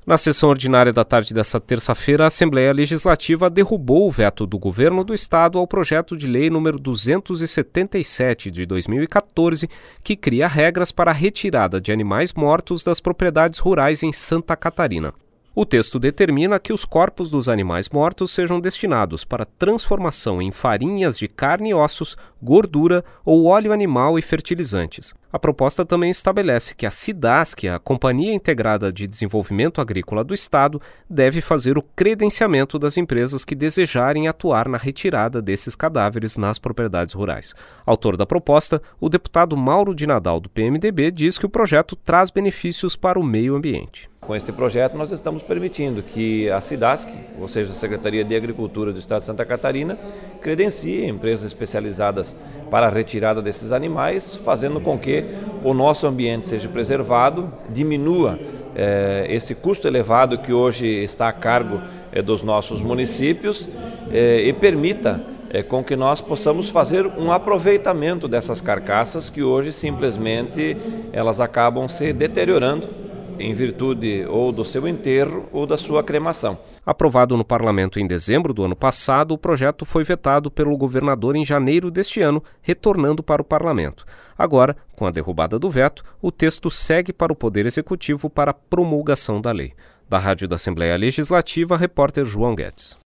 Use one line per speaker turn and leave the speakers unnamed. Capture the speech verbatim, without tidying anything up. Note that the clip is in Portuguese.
Na sessão ordinária da tarde desta terça-feira, a Assembleia Legislativa derrubou o veto do Governo do Estado ao projeto de lei número duzentos e setenta e sete de dois mil e quatorze, que cria regras para a retirada de animais mortos das propriedades rurais em Santa Catarina. O texto determina que os corpos dos animais mortos sejam destinados para transformação em farinhas de carne e ossos, gordura ou óleo animal e fertilizantes. A proposta também estabelece que a SIDASC, a Companhia Integrada de Desenvolvimento Agrícola do Estado, deve fazer o credenciamento das empresas que desejarem atuar na retirada desses cadáveres nas propriedades rurais. Autor da proposta, o deputado Mauro de Nadal, do P M D B, diz que o projeto traz benefícios para o meio ambiente.
Com este projeto, nós estamos permitindo que a SIDASC, ou seja, a Secretaria de Agricultura do Estado de Santa Catarina, credencie empresas especializadas para a retirada desses animais, fazendo com que o nosso ambiente seja preservado, diminua eh, esse custo elevado que hoje está a cargo eh, dos nossos municípios eh, e permita eh, com que nós possamos fazer um aproveitamento dessas carcaças que hoje simplesmente elas acabam se deteriorando em virtude ou do seu enterro ou da sua cremação.
Aprovado no Parlamento em dezembro do ano passado, o projeto foi vetado pelo governador em janeiro deste ano, retornando para o Parlamento. Agora, com a derrubada do veto, o texto segue para o Poder Executivo para a promulgação da lei. Da Rádio da Assembleia Legislativa, repórter João Guedes.